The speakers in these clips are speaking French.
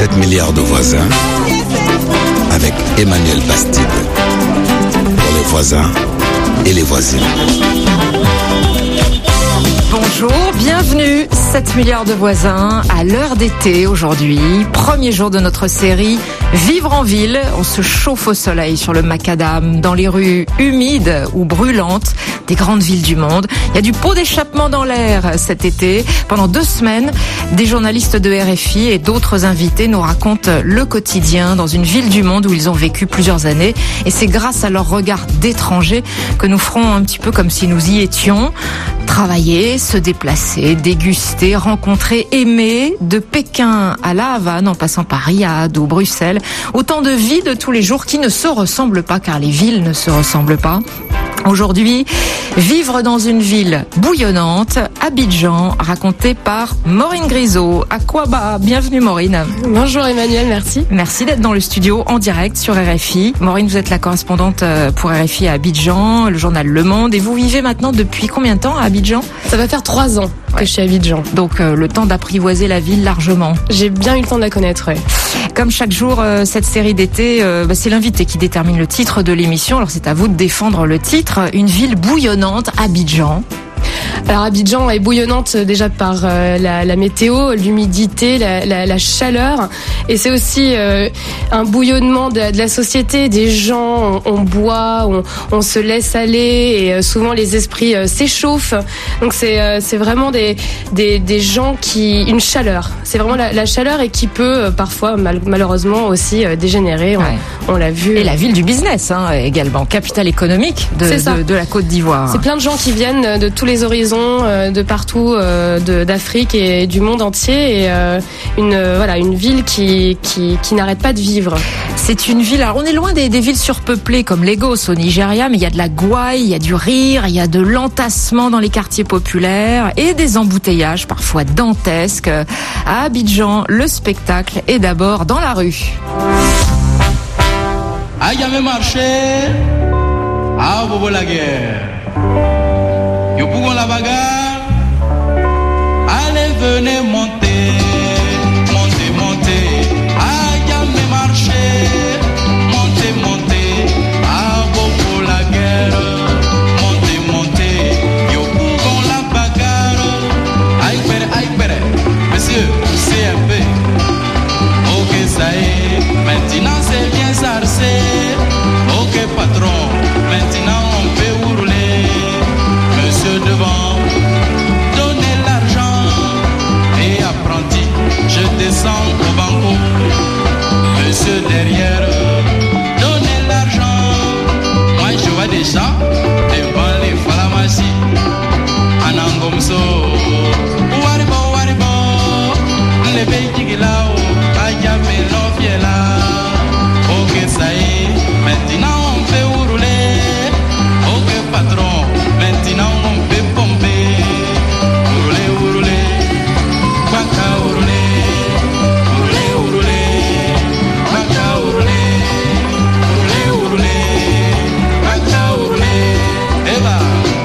7 milliards de voisins avec Emmanuel Bastide. Pour les voisins et les voisines. Bonjour, bienvenue, 7 milliards de voisins à l'heure d'été aujourd'hui, premier jour de notre série Vivre en ville. On se chauffe au soleil sur le macadam, dans les rues humides ou brûlantes des grandes villes du monde. Il y a du pot d'échappement dans l'air cet été. Pendant 2 semaines, des journalistes de RFI et d'autres invités nous racontent le quotidien dans une ville du monde où ils ont vécu plusieurs années. Et c'est grâce à leur regard d'étrangers que nous ferons un petit peu comme si nous y étions. Travailler, se déplacer, déguster, rencontrer, aimer, de Pékin à La Havane en passant par Riyad ou Bruxelles. Autant de vies de tous les jours qui ne se ressemblent pas car les villes ne se ressemblent pas. Aujourd'hui, vivre dans une ville bouillonnante, Abidjan, raconté par Maureen Grisot. Aquaba, bienvenue Maureen. Bonjour Emmanuel, merci. Merci d'être dans le studio en direct sur RFI. Maureen, vous êtes la correspondante pour RFI à Abidjan, le journal Le Monde. Et vous vivez maintenant depuis combien de temps à Abidjan ? Ça va faire 3 ans que je suis à Abidjan. Donc le temps d'apprivoiser la ville largement. J'ai bien eu le temps de la connaître, ouais. Comme chaque jour, cette série d'été, c'est l'invité qui détermine le titre de l'émission. Alors c'est à vous de défendre le titre. Une ville bouillonnante, Abidjan. Alors Abidjan est bouillonnante déjà par la météo, l'humidité, la chaleur, et c'est aussi un bouillonnement de la société. Des gens, on boit, on se laisse aller, et souvent les esprits s'échauffent. Donc c'est vraiment des gens qui une chaleur. C'est vraiment la chaleur et qui peut parfois malheureusement aussi dégénérer. On l'a vu. Et la ville du business également, capitale économique de la Côte d'Ivoire. C'est plein de gens qui viennent de tous les horizons, de partout, d'Afrique et du monde entier, et une ville qui n'arrête pas de vivre. C'est une ville, alors on est loin des villes surpeuplées comme Lagos au Nigeria, mais il y a de la gouaille, il y a du rire, il y a de l'entassement dans les quartiers populaires et des embouteillages parfois dantesques. À Abidjan, le spectacle est d'abord dans la rue. Aïe, jamais marché, ah, bobo la guerre. Yo pour la bagarre, allez venez monter, ah jamais marché, montez, ah bobo la guerre, montez, yo pour la bagarre, aïe pere, monsieur, CFP, ok ça est, maintenant c'est bien sarcé, ok patron, maintenant on peut rouler. Devant, donnez l'argent et apprenti, je descends au banco. Monsieur derrière, donnez l'argent. Moi je vois des gens devant les pharmacies. Anangomso, waribo, les pays là, ayame l'enfiela. Ok, ça y est, maintenant on peut rouler. Ok, patron, maintenant on peut pomper. Rouler, baka rouler, baka rouler, baka rouler, et bah.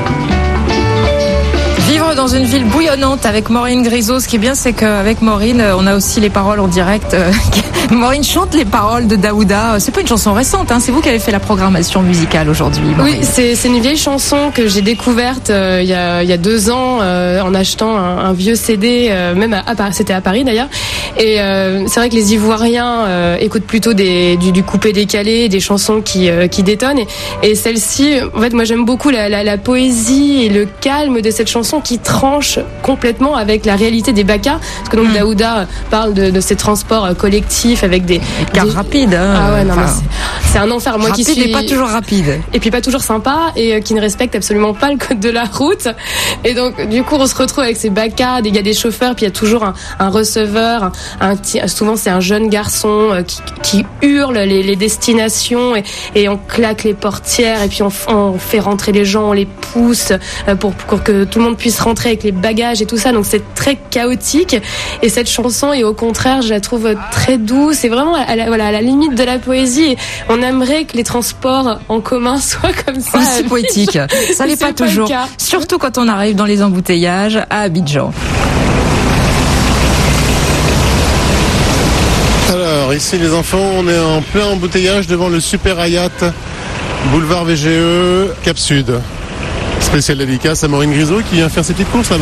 Vivre dans une ville bouillonnante avec Maureen Grisot. Ce qui est bien, c'est qu'avec Maureen, on a aussi les paroles en direct. Maureen chante les paroles de Daouda. C'est pas une chanson récente, c'est vous qui avez fait la programmation musicale aujourd'hui, Maureen. Oui, c'est une vieille chanson que j'ai découverte il y a 2 ans en achetant un vieux CD, même c'était à Paris d'ailleurs. Et c'est vrai que les Ivoiriens écoutent plutôt du coupé-décalé, des chansons qui détonnent. Et celle-ci, en fait, moi j'aime beaucoup la poésie et le calme de cette chanson qui tranche complètement avec la réalité des Baka. Parce que donc Daouda parle de ces transports collectifs avec des rapides. Ah ouais, non, mais c'est un enfer. Moi rapide qui suis et pas toujours rapide. Et puis pas toujours sympa et qui ne respecte absolument pas le code de la route. Et donc du coup on se retrouve avec ces Baka, il y a des chauffeurs, puis il y a toujours un receveur, souvent c'est un jeune garçon qui hurle les destinations et on claque les portières et puis on fait rentrer les gens, on les pousse pour que tout le monde puisse rentrer avec les bagages et tout ça. Donc c'est très chaotique et cette chanson est au contraire, je la trouve très douce. C'est vraiment à la limite de la poésie. Et on aimerait que les transports en commun soient comme ça. Aussi poétique. Ça n'est pas toujours. Surtout quand on arrive dans les embouteillages à Abidjan. Alors ici les enfants, on est en plein embouteillage devant le Super Hayat, boulevard VGE, Cap Sud. Spécial dédicace à Maureen Grisot qui vient faire ses petites courses là-bas.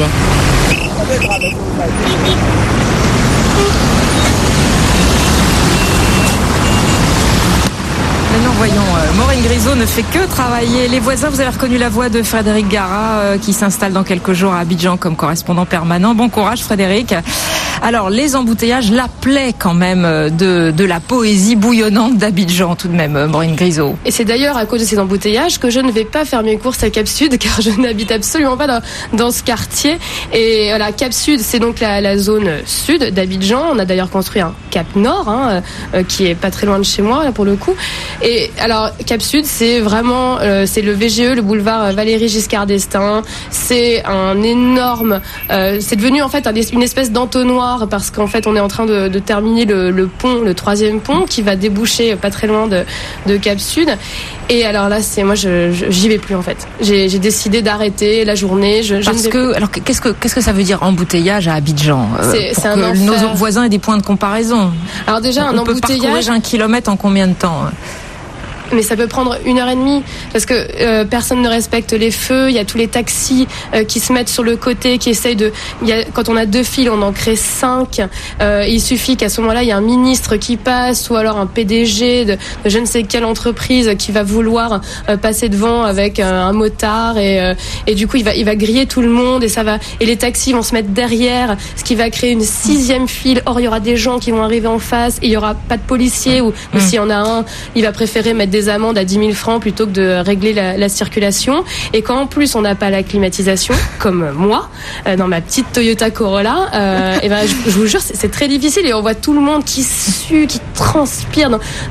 Maintenant, voyons, Maureen Grisot ne fait que travailler les voisins. Vous avez reconnu la voix de Frédéric Gara qui s'installe dans quelques jours à Abidjan comme correspondant permanent. Bon courage Frédéric. Alors, les embouteillages, la plaie quand même de la poésie bouillonnante d'Abidjan tout de même, Maureen Grisot. Et c'est d'ailleurs à cause de ces embouteillages que je ne vais pas faire mes courses à Cap Sud car je n'habite absolument pas dans ce quartier. Et voilà, Cap Sud, c'est donc la zone sud d'Abidjan. On a d'ailleurs construit un Cap Nord qui est pas très loin de chez moi là, pour le coup. Et alors Cap Sud, c'est vraiment c'est le VGE, le boulevard Valéry Giscard d'Estaing. C'est un énorme, c'est devenu en fait une espèce d'entonnoir parce qu'en fait on est en train de terminer le pont, le 3e pont qui va déboucher pas très loin de Cap Sud. Et alors là, moi j'y vais plus en fait. J'ai décidé d'arrêter la journée. Alors qu'est-ce que ça veut dire embouteillage à Abidjan C'est un que enfer. Nos voisins aient des points de comparaison. Alors déjà on peut parcourir 1 kilomètre en combien de temps? Mais ça peut prendre 1h30 parce que personne ne respecte les feux. Il y a tous les taxis qui se mettent sur le côté, qui essayent quand on a 2 files, on en crée 5. Il suffit qu'à ce moment-là, il y a un ministre qui passe ou alors un PDG de je ne sais quelle entreprise qui va vouloir passer devant avec un motard et du coup il va griller tout le monde et les taxis vont se mettre derrière, ce qui va créer une 6e file. Or il y aura des gens qui vont arriver en face et il y aura pas de policiers ou s'il y en a un, il va préférer mettre des amendes à 10 000 francs plutôt que de régler la circulation. Et quand en plus on n'a pas la climatisation, comme moi, dans ma petite Toyota Corolla, et ben je vous jure, c'est très difficile et on voit tout le monde qui sue, qui transpire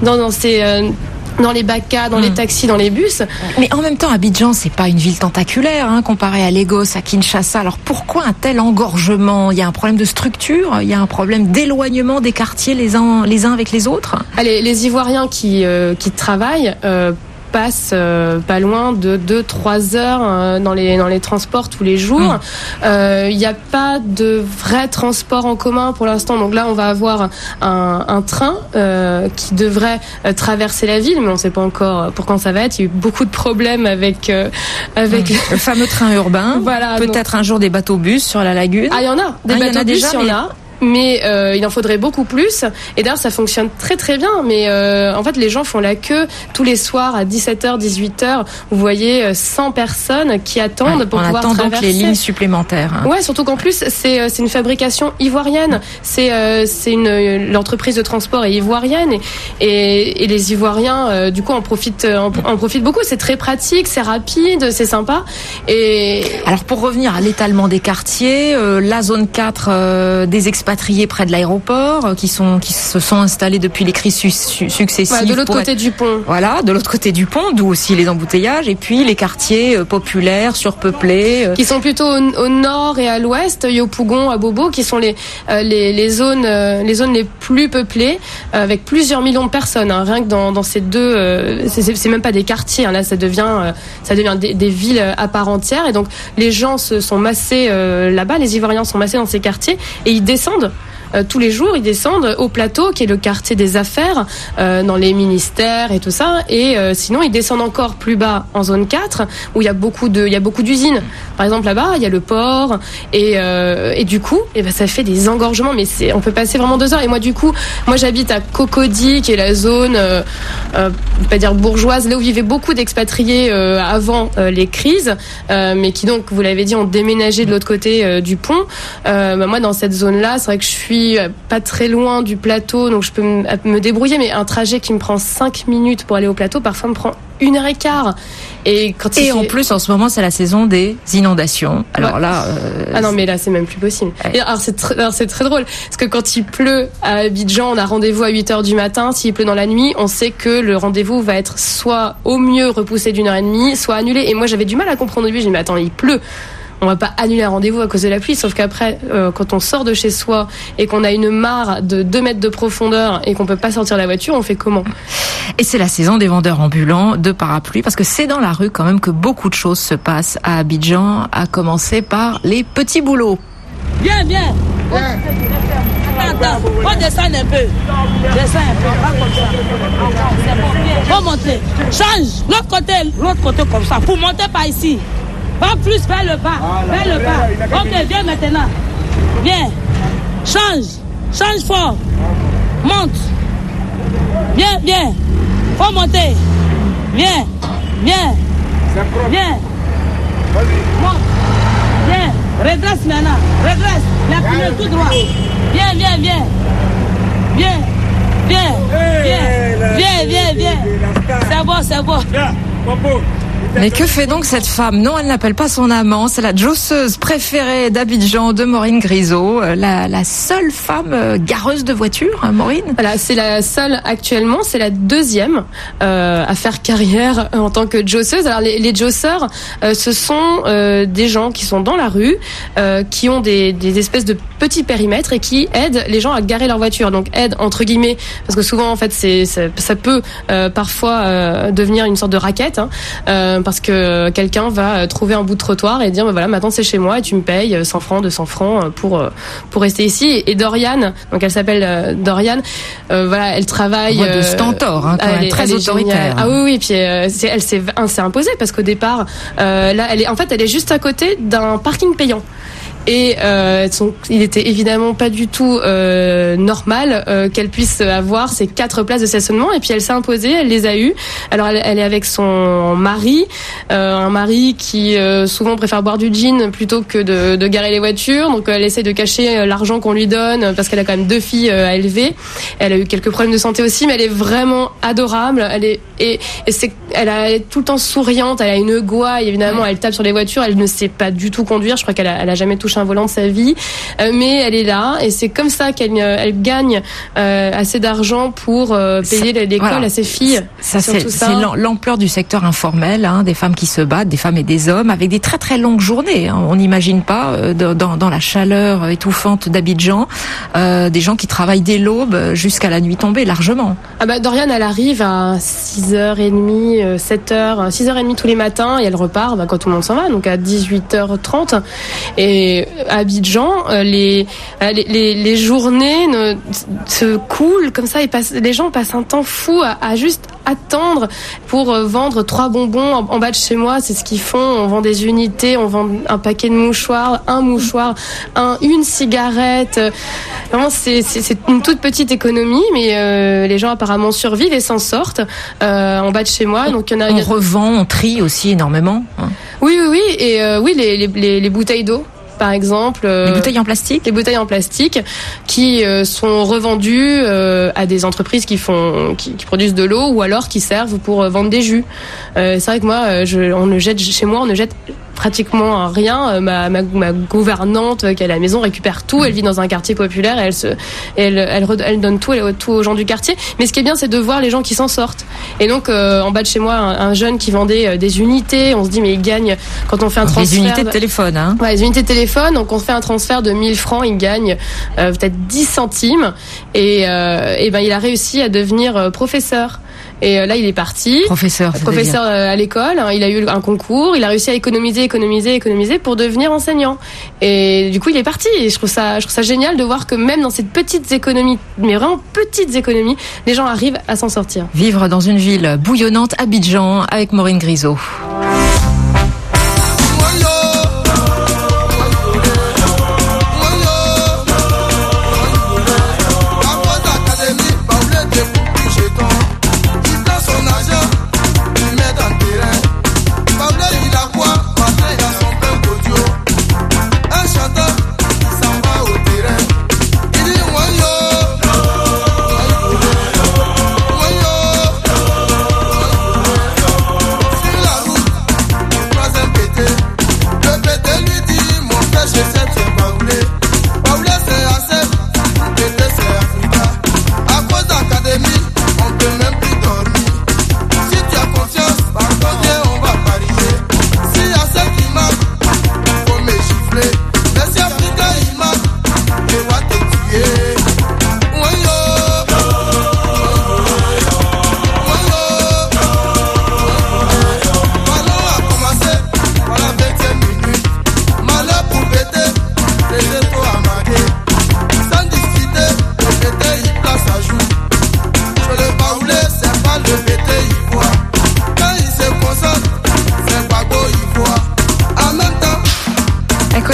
dans les bacas, dans les taxis, dans les bus. Mais en même temps, Abidjan, c'est pas une ville tentaculaire, comparé à Lagos, à Kinshasa. Alors pourquoi un tel engorgement? Il y a un problème de structure, il y a un problème d'éloignement des quartiers les uns avec les autres. Les Ivoiriens qui travaillent passent pas loin de 2-3 heures dans les transports tous les jours. Il n'y a pas de vrai transport en commun pour l'instant. Donc là, on va avoir un train qui devrait traverser la ville, mais on ne sait pas encore pour quand ça va être. Il y a eu beaucoup de problèmes avec le fameux train urbain. Voilà, peut-être un jour des bateaux-bus sur la lagune. Ah, il y en a. Des bateaux-bus, il y en a. Mais il en faudrait beaucoup plus. Et d'ailleurs, ça fonctionne très très bien. Mais en fait, les gens font la queue tous les soirs à 17h, 18h. Vous voyez 100 personnes qui attendent pour pouvoir traverser. On attend donc les lignes supplémentaires. Ouais, surtout qu'en plus, c'est une fabrication ivoirienne. L'entreprise de transport est ivoirienne et les Ivoiriens, du coup, en profitent beaucoup. C'est très pratique, c'est rapide, c'est sympa. Et alors, pour revenir à l'étalement des quartiers, la zone 4 des expatriés près de l'aéroport qui se sont installés depuis les crises successives. Ouais, de l'autre côté du pont. Voilà, de l'autre côté du pont, d'où aussi les embouteillages. Et puis les quartiers populaires, surpeuplés. Qui sont plutôt au nord et à l'ouest, Yopougon, Abobo, qui sont les zones les plus peuplées, avec plusieurs millions de personnes. Rien que dans ces deux, c'est même pas des quartiers. Là, ça devient des villes à part entière. Et donc les gens se sont massés là-bas, les Ivoiriens sont massés dans ces quartiers et ils descendent tous les jours, ils descendent au plateau qui est le quartier des affaires dans les ministères et tout ça, et sinon ils descendent encore plus bas en zone 4 où il y a beaucoup d'usines. Par exemple là-bas il y a le port et du coup ça fait des engorgements, mais on peut passer vraiment 2 heures. Et moi j'habite à Cocody qui est la zone pas dire bourgeoise, là où vivaient beaucoup d'expatriés avant les crises, mais qui donc, vous l'avez dit, ont déménagé de l'autre côté du pont. Moi dans cette zone là, c'est vrai que je suis pas très loin du plateau, donc je peux me débrouiller, mais un trajet qui me prend 5 minutes pour aller au plateau, parfois me prend 1h15. Et en plus, en ce moment, c'est la saison des inondations. Alors là... Ah non, mais là, c'est même plus possible. Ouais. Et alors, c'est très drôle. Parce que quand il pleut à Abidjan, on a rendez-vous à 8h du matin. S'il pleut dans la nuit, on sait que le rendez-vous va être soit au mieux repoussé d'1h30, soit annulé. Et moi, j'avais du mal à comprendre au début. Je me dis, mais attends, il pleut. On va pas annuler un rendez-vous à cause de la pluie, sauf qu'après, quand on sort de chez soi et qu'on a une mare de 2 mètres de profondeur et qu'on peut pas sortir la voiture, on fait comment? Et c'est la saison des vendeurs ambulants de parapluies, parce que c'est dans la rue quand même que beaucoup de choses se passent à Abidjan, à commencer par les petits boulots. Viens. Attends. attends. Faut descendre un peu. Descends un peu, pas comme ça. C'est bon, bien. Faut monter. Change. L'autre côté comme ça. Pour monter par ici. Va plus vers le bas. Vers le bas. Ok, viens maintenant. Viens. Change fort. Monte. Viens. Faut monter. Viens. Monte. Viens. Redresse maintenant. Redresse. La pneu tout droit. Viens. C'est bon. Mais que fait donc cette femme? Non, elle n'appelle pas son amant. C'est la josseuse préférée d'Abidjan de Maureen Grisot. La seule femme gareuse de voiture, hein, Maureen? Voilà, c'est la seule actuellement. C'est la deuxième à faire carrière en tant que josseuse. Alors les josseurs, ce sont des gens qui sont dans la rue, qui ont des espèces de petits périmètres et qui aident les gens à garer leur voiture. Donc aide entre guillemets, parce que souvent en fait ça peut parfois devenir une sorte de raquette. Parce que quelqu'un va trouver un bout de trottoir et dire voilà, maintenant c'est chez moi et tu me payes 100 francs, 200 francs pour rester ici. Et Dorian, donc elle s'appelle Dorian, voilà, elle travaille de stentor, hein, quand même, très autoritaire. Ah oui, puis elle s'est imposée parce qu'au départ là elle est juste à côté d'un parking payant. Et il était évidemment pas du tout normal qu'elle puisse avoir ces 4 places de stationnement. Et puis elle s'est imposée, elle les a eues. Alors elle est avec son mari, un mari qui souvent préfère boire du gin plutôt que de garer les voitures. Donc elle essaie de cacher l'argent qu'on lui donne parce qu'elle a quand même 2 filles à élever. Elle a eu quelques problèmes de santé aussi, mais elle est vraiment adorable. Elle est tout le temps souriante. Elle a une gouaille, évidemment. Elle tape sur les voitures. Elle ne sait pas du tout conduire. Je crois qu'elle a jamais touché un volant de sa vie, mais elle est là et c'est comme ça qu'elle gagne assez d'argent pour payer l'école à ses filles. C'est l'ampleur du secteur informel, hein, des femmes qui se battent, des femmes et des hommes, avec des très très longues journées. Hein. On n'imagine pas dans la chaleur étouffante d'Abidjan, des gens qui travaillent dès l'aube jusqu'à la nuit tombée largement. Dorian, elle arrive à 6h30, 7h, 6h30 tous les matins et elle repart quand tout le monde s'en va, donc à 18h30. Et à Abidjan, les journées se coulent comme ça. Les gens passent un temps fou à juste attendre pour vendre 3 bonbons en bas de chez moi. C'est ce qu'ils font. On vend des unités, on vend un paquet de mouchoirs, un mouchoir, une cigarette. Vraiment, c'est une toute petite économie, mais les gens apparemment survivent et s'en sortent en bas de chez moi. Donc on revend, on trie aussi énormément. Hein. Oui, et les bouteilles d'eau. Par exemple, les bouteilles en plastique qui sont revendues à des entreprises qui produisent de l'eau ou alors qui servent pour vendre des jus. C'est vrai que moi, on ne jette pratiquement rien. Ma gouvernante qui est à la maison récupère tout. Elle vit dans un quartier populaire et elle donne tout aux gens du quartier. Mais ce qui est bien, c'est de voir les gens qui s'en sortent. Et donc en bas de chez moi, un jeune qui vendait des unités. On se dit mais il gagne quand on fait un transfert. Des unités de téléphone, hein. Ouais, des unités de téléphone. Donc on fait un transfert de 1000 francs, il gagne peut-être 10 centimes. Et il a réussi à devenir professeur. Et là, il est parti. Professeur à l'école. Il a eu un concours. Il a réussi à économiser pour devenir enseignant. Et du coup, il est parti. Et je trouve ça génial de voir que même dans ces petites économies, mais vraiment petites économies, les gens arrivent à s'en sortir. Vivre dans une ville bouillonnante, Abidjan, avec Maureen Grisot.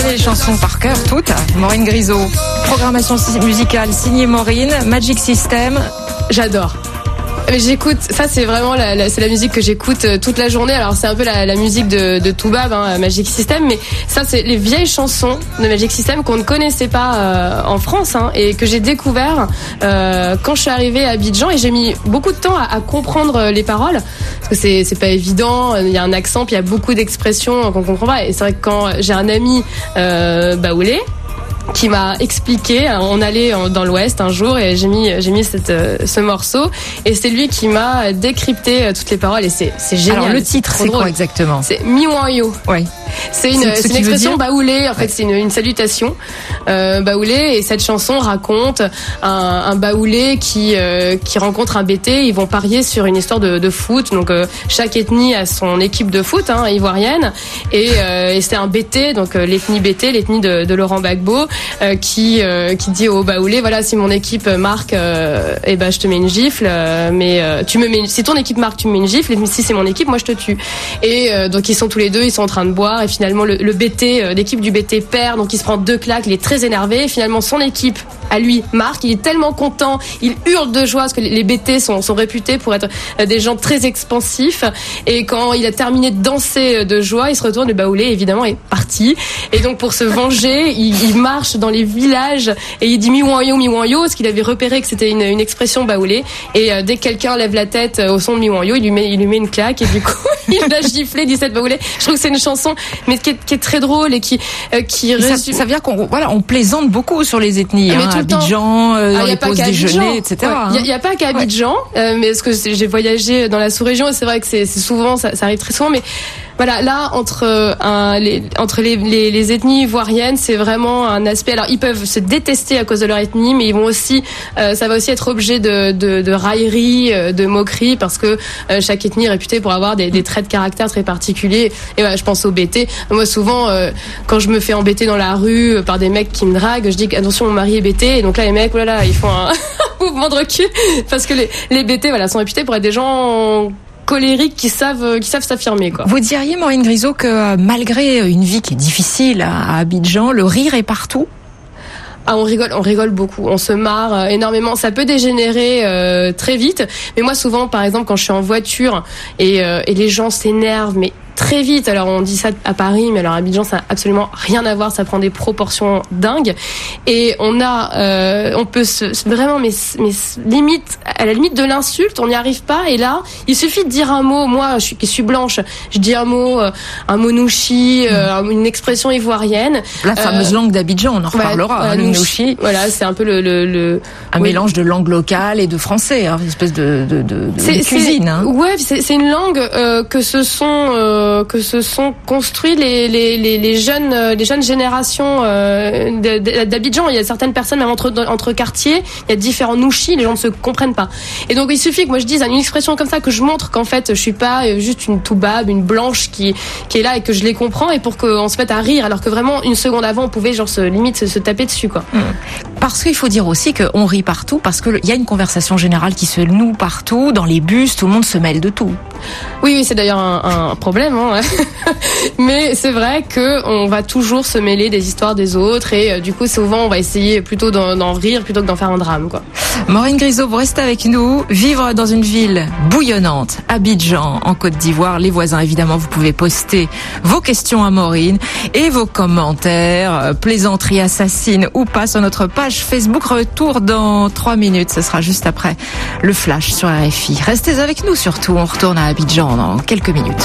connaît les chansons par cœur, toutes. Maureen Grisot. Programmation musicale signée Maureen. Magic System. J'adore. Mais j'écoute, ça c'est vraiment c'est la musique que j'écoute toute la journée. Alors c'est un peu la musique de Toubab, hein, Magic System, mais ça c'est les vieilles chansons de Magic System qu'on ne connaissait pas en France, hein, et que j'ai découvert quand je suis arrivée à Abidjan, et j'ai mis beaucoup de temps à comprendre les paroles, parce que c'est pas évident, il y a un accent, puis il y a beaucoup d'expressions qu'on comprend pas, et c'est vrai que quand j'ai un ami baoulé qui m'a expliqué, on allait dans l'Ouest un jour et j'ai mis ce morceau, et c'est lui qui m'a décrypté toutes les paroles, et c'est génial. Alors le titre c'est quoi exactement? C'est Miwanyo. Oui. C'est une expression baoulé, en fait, c'est une salutation baoulé, et cette chanson raconte un baoulé qui rencontre un bété. Ils vont parier sur une histoire de foot, donc chaque ethnie a son équipe de foot, hein, ivoirienne, et c'est un bété, donc l'ethnie bété, l'ethnie de Laurent Gbagbo, qui dit au baoulé, voilà, si mon équipe marque, je te mets une gifle, si ton équipe marque, tu me mets une gifle, et si c'est mon équipe, moi je te tue. Et donc ils sont tous les deux, ils sont en train de boire, et finalement le BT, l'équipe du BT perd, donc il se prend 2 claques, il est très énervé, et finalement son équipe à lui marque, il est tellement content, il hurle de joie, parce que les BT sont réputés pour être des gens très expansifs, et quand il a terminé de danser de joie, il se retourne, le baoulé évidemment est parti, et donc pour se venger, il marche dans les villages et il dit Miwanyo, Miwanyo, parce qu'il avait repéré que c'était une expression baoulé, et dès que quelqu'un lève la tête au son de Miwanyo, il lui met une claque, et du coup il l'a giflé 17 baoulé. Je trouve que c'est une chanson mais qui est très drôle, et qui résume... ça veut dire qu'on plaisante beaucoup sur les ethnies, hein, Abidjan, dans les pauses déjeuner, etc. Il y a pas qu'à Abidjan, mais parce que j'ai voyagé dans la sous-région, et c'est vrai que c'est souvent, ça arrive très souvent, mais voilà, là, entre les ethnies ivoiriennes, c'est vraiment un aspect. Alors, ils peuvent se détester à cause de leur ethnie, mais ils vont aussi, ça va aussi être objet de raillerie, de moquerie, parce que chaque ethnie est réputée pour avoir des traits de caractère très particuliers. Et voilà, je pense au BT. Moi, souvent, quand je me fais embêter dans la rue par des mecs qui me draguent, je dis attention, mon mari est BT. Et donc là, les mecs, voilà, ils font un mouvement de recul, parce que les BT, voilà, sont réputés pour être des gens colériques qui savent s'affirmer, quoi. Vous diriez, Maureen Grisot, que malgré une vie qui est difficile à Abidjan, le rire est partout? Ah, on rigole beaucoup, on se marre énormément. Ça peut dégénérer très vite, mais moi souvent, par exemple, quand je suis en voiture et les gens s'énervent, mais très vite. Alors on dit ça à Paris, mais alors à Abidjan ça n'a absolument rien à voir, ça prend des proportions dingues, et on peut vraiment, mais limite, à la limite de l'insulte, on n'y arrive pas, et là il suffit de dire un mot. Moi qui suis blanche, je dis un mot nouchi, une expression ivoirienne, la fameuse langue d'Abidjan, on en reparlera, le nouchi. Voilà, c'est un peu un mélange de langue locale et de français, hein, une espèce de cuisine, hein. Ouais, c'est une langue que se sont construits les jeunes générations d'Abidjan. Il y a certaines personnes, même entre quartiers, il y a différents nouchis, les gens ne se comprennent pas. Et donc il suffit que moi je dise une expression comme ça, que je montre qu'en fait je suis pas juste une toubab, une blanche qui est là, et que je les comprends, et pour qu'on se mette à rire, alors que vraiment une seconde avant on pouvait limite se taper dessus, quoi. Parce qu'il faut dire aussi qu'on rit partout, parce qu'il y a une conversation générale qui se noue partout, dans les bus, tout le monde se mêle de tout. Oui, c'est d'ailleurs un problème, hein. Mais c'est vrai que on va toujours se mêler des histoires des autres, et du coup souvent on va essayer plutôt d'en rire plutôt que d'en faire un drame, quoi. Maureen Grisot, vous restez avec nous. Vivre dans une ville bouillonnante, Abidjan, en Côte d'Ivoire. Les voisins, évidemment, vous pouvez poster vos questions à Maureen et vos commentaires, plaisanteries assassines ou pas, sur notre page Facebook. Retour dans 3 minutes, ce sera juste après le flash sur RFI. Restez avec nous surtout, on retourne à Abidjan dans quelques minutes.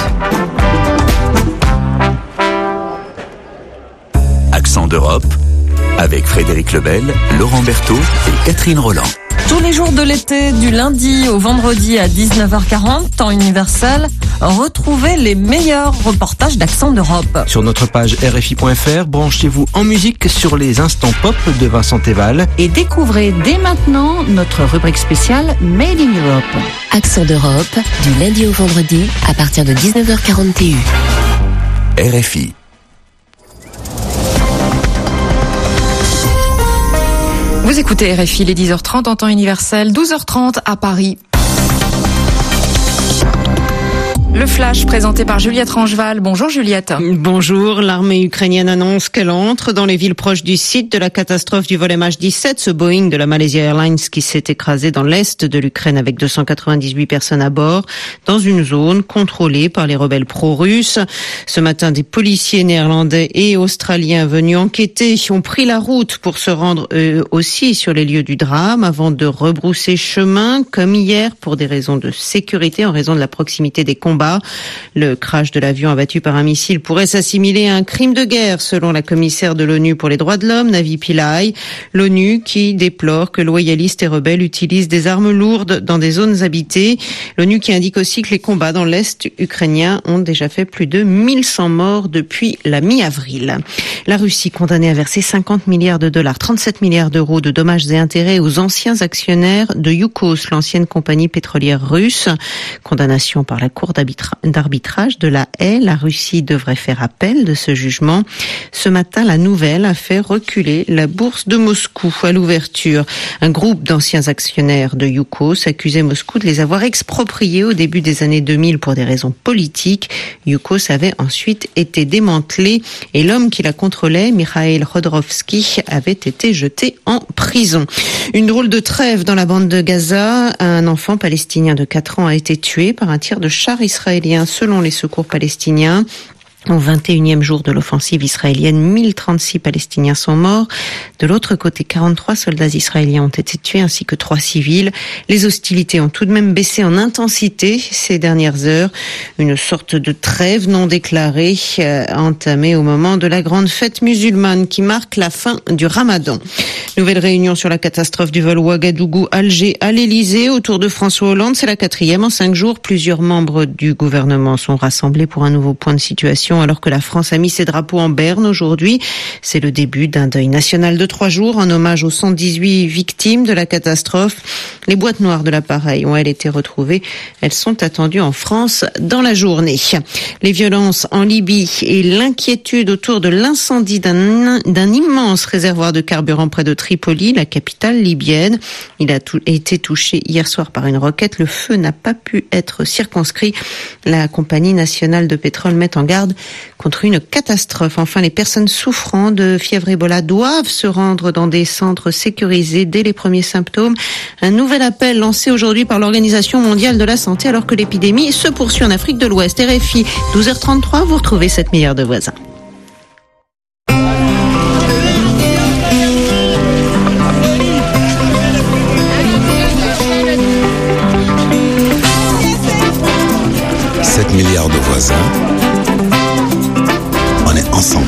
Accent d'Europe, avec Frédéric Lebel, Laurent Berthaud et Catherine Roland. Tous les jours de l'été, du lundi au vendredi à 19h40, temps universel, retrouvez les meilleurs reportages d'Accent d'Europe. Sur notre page RFI.fr, branchez-vous en musique sur les instants pop de Vincent Teval. Et découvrez dès maintenant notre rubrique spéciale Made in Europe. Accent d'Europe, du lundi au vendredi à partir de 19h40 TU. RFI. Vous écoutez RFI, les 10h30 en temps universel, 12h30 à Paris. Le flash présenté par Juliette Rangeval. Bonjour Juliette. Bonjour. L'armée ukrainienne annonce qu'elle entre dans les villes proches du site de la catastrophe du vol MH17, ce Boeing de la Malaysia Airlines qui s'est écrasé dans l'est de l'Ukraine avec 298 personnes à bord, dans une zone contrôlée par les rebelles pro-russes. Ce matin, des policiers néerlandais et australiens venus enquêter ont pris la route pour se rendre eux aussi sur les lieux du drame avant de rebrousser chemin, comme hier, pour des raisons de sécurité, en raison de la proximité des combats. Le crash de l'avion abattu par un missile pourrait s'assimiler à un crime de guerre, selon la commissaire de l'ONU pour les droits de l'homme, Navi Pillay. L'ONU qui déplore que loyalistes et rebelles utilisent des armes lourdes dans des zones habitées. L'ONU qui indique aussi que les combats dans l'Est ukrainien ont déjà fait plus de 1100 morts depuis la mi-avril. La Russie condamnée à verser 50 milliards de dollars, 37 milliards d'euros de dommages et intérêts aux anciens actionnaires de Yukos, l'ancienne compagnie pétrolière russe. Condamnation par la Cour d'arbitrage de la Haye. La Russie devrait faire appel de ce jugement. Ce matin, la nouvelle a fait reculer la bourse de Moscou à l'ouverture. Un groupe d'anciens actionnaires de Yukos accusait Moscou de les avoir expropriés au début des années 2000 pour des raisons politiques. Yukos avait ensuite été démantelé et l'homme qui la contrôlait, Mikhail Khodorkovsky, avait été jeté en prison. Une drôle de trêve dans la bande de Gaza. Un enfant palestinien de 4 ans a été tué par un tir de char israélien selon les secours palestiniens. Au 21e jour de l'offensive israélienne, 1036 Palestiniens sont morts. De l'autre côté, 43 soldats israéliens ont été tués ainsi que 3 civils. Les hostilités ont tout de même baissé en intensité ces dernières heures. Une sorte de trêve non déclarée entamée au moment de la grande fête musulmane qui marque la fin du Ramadan. Nouvelle réunion sur la catastrophe du vol Ouagadougou-Alger à l'Elysée autour de François Hollande. C'est la 4e en 5 jours. Plusieurs membres du gouvernement sont rassemblés pour un nouveau point de situation alors que la France a mis ses drapeaux en berne aujourd'hui. C'est le début d'un deuil national de 3 jours en hommage aux 118 victimes de la catastrophe. Les boîtes noires de l'appareil ont elles été retrouvées. Elles sont attendues en France dans la journée. Les violences en Libye et l'inquiétude autour de l'incendie d'un immense réservoir de carburant près de Tripoli, la capitale libyenne. Il a été touché hier soir par une roquette. Le feu n'a pas pu être circonscrit. La compagnie nationale de pétrole met en garde contre une catastrophe. Enfin, les personnes souffrant de fièvre Ebola doivent se rendre dans des centres sécurisés dès les premiers symptômes. Un nouvel appel lancé aujourd'hui par l'Organisation mondiale de la santé alors que l'épidémie se poursuit en Afrique de l'Ouest. RFI, 12h33, vous retrouvez 7 milliards de voisins. Milliards de voisins, on est ensemble.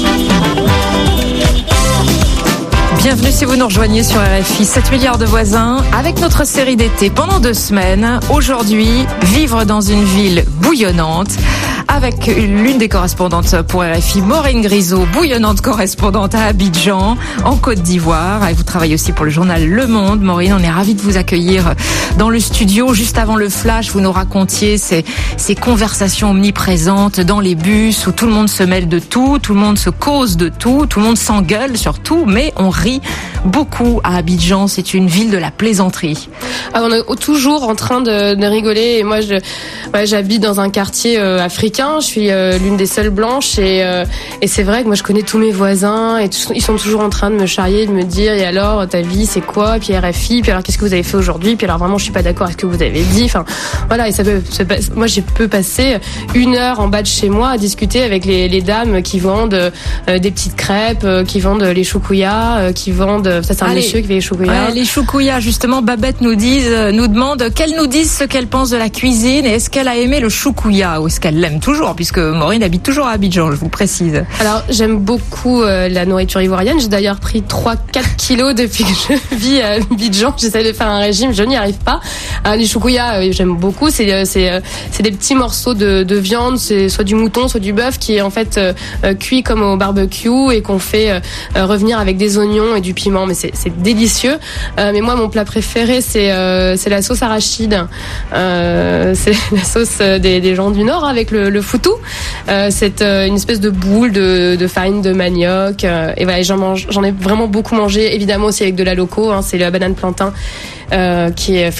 Bienvenue si vous nous rejoignez sur RFI, 7 milliards de voisins, avec notre série d'été pendant 2 semaines. Aujourd'hui, vivre dans une ville bouillonnante, avec l'une des correspondantes pour RFI, Maureen Grisot, bouillonnante correspondante à Abidjan, en Côte d'Ivoire. Et vous travaillez aussi pour le journal Le Monde. Maureen, on est ravis de vous accueillir dans le studio. Juste avant le flash, vous nous racontiez ces conversations omniprésentes dans les bus où tout le monde se mêle de tout le monde se cause de tout le monde s'engueule sur tout, mais on rit beaucoup à Abidjan. C'est une ville de la plaisanterie. On est toujours en train de rigoler. Et moi, j'habite dans un quartier africain. Je suis l'une des seules blanches et c'est vrai que moi je connais tous mes voisins et ils sont toujours en train de me charrier, de me dire et alors ta vie c'est quoi, puis RFI, puis alors qu'est-ce que vous avez fait aujourd'hui, puis alors vraiment je suis pas d'accord avec ce que vous avez dit. Enfin voilà, et moi je peux passer 1 heure en bas de chez moi à discuter avec les dames qui vendent des petites crêpes, qui vendent les choukouya, qui vendent ça c'est un monsieur qui fait les choukouya. Ouais, les choukouya justement, Babette nous demande qu'elle nous dise ce qu'elle pense de la cuisine et est-ce qu'elle a aimé le choukouya ou est-ce qu'elle l'aime toujours, puisque Maureen habite toujours à Abidjan, je vous précise. Alors, j'aime beaucoup la nourriture ivoirienne. J'ai d'ailleurs pris 3-4 kilos depuis que je vis à Abidjan. J'essaie de faire un régime, je n'y arrive pas. Les choukouya, j'aime beaucoup. C'est des petits morceaux de viande, c'est soit du mouton, soit du bœuf, qui est en fait cuit comme au barbecue et qu'on fait revenir avec des oignons et du piment. Mais c'est délicieux. Mais moi, mon plat préféré, c'est la sauce arachide. C'est la sauce des gens du Nord avec le foutou. C'est une espèce de boule de farine de manioc. Et voilà, j'en ai vraiment beaucoup mangé. Évidemment aussi avec de la loco. C'est la banane plantain qui est frite.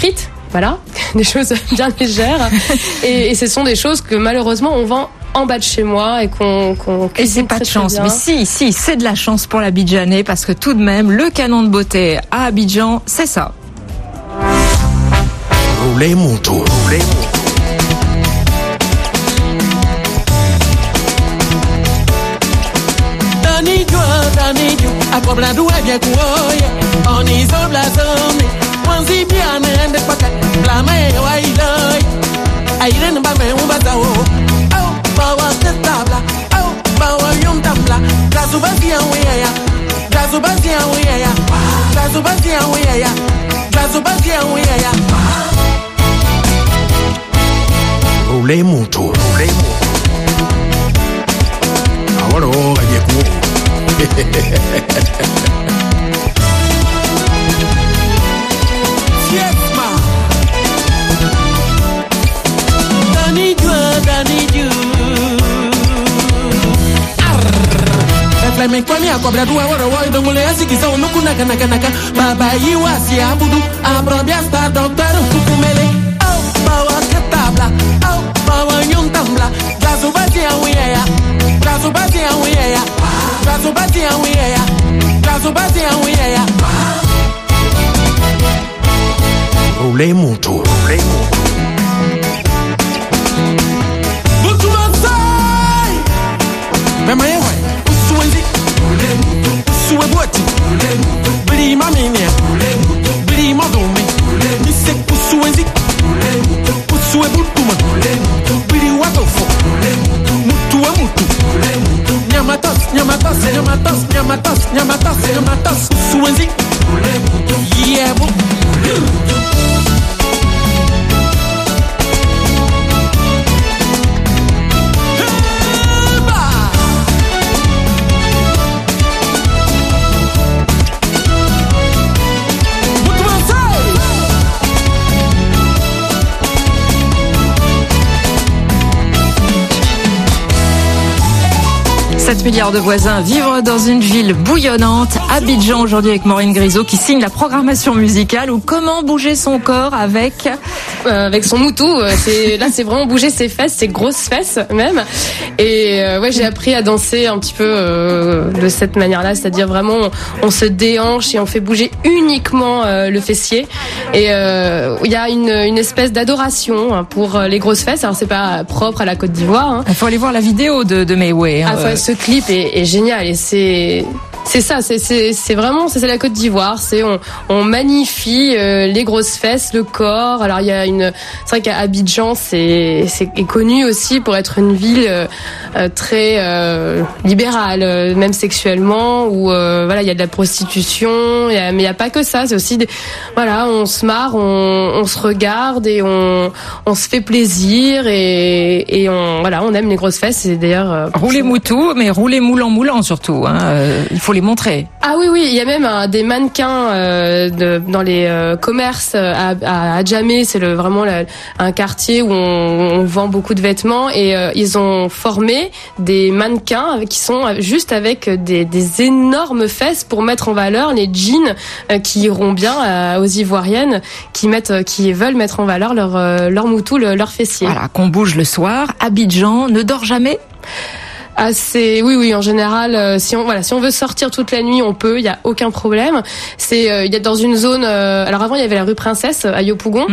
voilà, des choses bien légères. Et ce sont des choses que malheureusement on vend en bas de chez moi et qu'on et c'est pas de chance, mais si, c'est de la chance pour l'Abidjanais parce que tout de même, le canon de beauté à Abidjan, c'est ça. Roulez mon tour. Danijo, akobla duwe bien kuoye, oni zobla zone, wanzi bien ende paka, blame wailoi, airen ba me ubata wo, au bawa tabla, au bawa yum tabla, gazubazia weya, gazubazia weya, gazubazia weya, gazubazia weya. Roulez mon tour. Ahora bien kuoye. Fiesma Daniju Efleme kwani akobra duwa woro wo idongole asikisa onuku naka baba yiwasi abudu abrobia sta doctor kukumele au bawa ketabla au bawa nyuntambla gazubati awiya gazubati awiya gazubati awiya gazubati awiya. Roulez mon tour. Butumasai Mama yewe Usuwenzi Usuwebwati Blima minia Blima dome Mise usuwenzi Usuwebutuma Bili watofo Mutuwe mutu Nyamatas Usuwenzi Yebo « 7 milliards de voisins, vivre dans une ville bouillonnante, Abidjan aujourd'hui avec Maureen Grisot qui signe la programmation musicale ou comment bouger son corps avec son moutou. C'est vraiment bouger ses fesses, ses grosses fesses même. Et j'ai appris à danser un petit peu de cette manière-là, c'est-à-dire vraiment on se déhanche et on fait bouger uniquement le fessier. Et il y a une espèce d'adoration pour les grosses fesses. Alors c'est pas propre à la Côte d'Ivoire. Il faut aller voir la vidéo de Mayway. Ce clip est génial et c'est ça, c'est vraiment c'est la Côte d'Ivoire, on magnifie les grosses fesses, le corps. Alors il y a c'est vrai qu'à Abidjan c'est connu aussi pour être une ville très libérale, même sexuellement, où il y a de la prostitution, mais il y a pas que ça, c'est aussi on se marre, on se regarde et on se fait plaisir et on aime les grosses fesses. Et d'ailleurs rouler moutou, mais rouler moulant surtout, il faut les montrer. Ah oui, il y a même des mannequins dans les commerces à Adjamé, c'est vraiment un quartier où on vend beaucoup de vêtements et ils ont formé des mannequins qui sont juste avec des énormes fesses pour mettre en valeur les jeans qui iront bien aux Ivoiriennes qui veulent mettre en valeur leur moutou, leur fessier. Voilà, qu'on bouge le soir. Abidjan ne dort jamais. Ah, oui, en général, si on veut sortir toute la nuit, on peut, il y a aucun problème. Il y a dans une zone, alors avant il y avait la rue Princesse à Yopougon,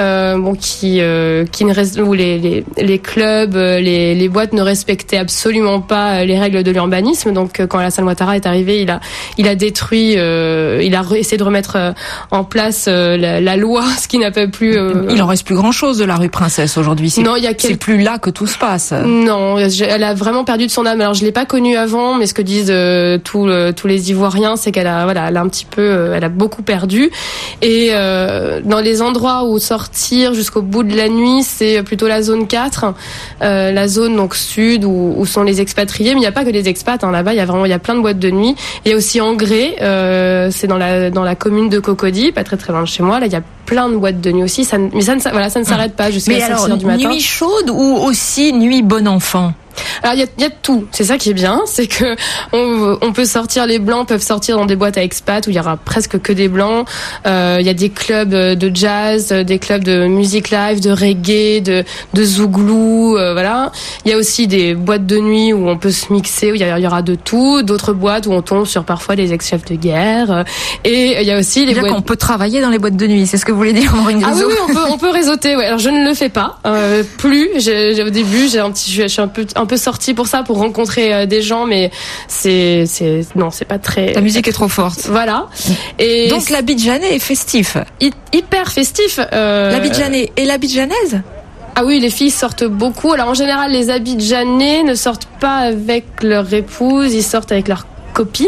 qui ne reste, où les clubs, les boîtes ne respectaient absolument pas les règles de l'urbanisme. Donc quand Alassane Ouattara est arrivé, il a détruit, il a essayé de remettre en place la loi, ce qui n'a pas plus. Il en reste plus grand chose de la rue Princesse aujourd'hui. C'est plus là que tout se passe. Non, elle a vraiment perdu de son âme. Alors je l'ai pas connue avant, mais ce que disent tous les Ivoiriens, c'est qu'elle a un petit peu, elle a beaucoup perdu. Et dans les endroits où sortir jusqu'au bout de la nuit, c'est plutôt la zone 4, la zone donc sud où sont les expatriés. Mais il n'y a pas que les expats, là-bas. Il y a plein de boîtes de nuit. Il y a aussi Angré, c'est dans la commune de Cocody, pas très très loin de chez moi. Là, il y a plein de boîtes de nuit aussi. Ça ne s'arrête pas jusqu'à 6h du matin. Nuit chaude ou aussi nuit bon enfant? Alors il y a tout, c'est ça qui est bien, c'est que on peut sortir, les blancs peuvent sortir dans des boîtes à expats où il y aura presque que des blancs. Il y a des clubs de jazz, des clubs de musique live, de reggae, de zouglou, voilà. Il y a aussi des boîtes de nuit où on peut se mixer, où il y aura de tout, d'autres boîtes où on tombe sur parfois des ex-chefs de guerre. Et il y a aussi les boîtes. On peut travailler dans les boîtes de nuit, c'est ce que vous voulez dire, Maureen Grisot? Ah oui, on peut réseauter. Ouais. Alors je ne le fais pas, plus. Au début, je suis un peu sortie pour ça, pour rencontrer des gens, mais c'est pas très. La musique est trop forte. Voilà. Et donc l'Abidjanais est festif. Hyper festif. L'Abidjanais et l'Abidjanaise? Ah oui, les filles sortent beaucoup. Alors en général, les Abidjanais ne sortent pas avec leur épouse, ils sortent avec leur copines,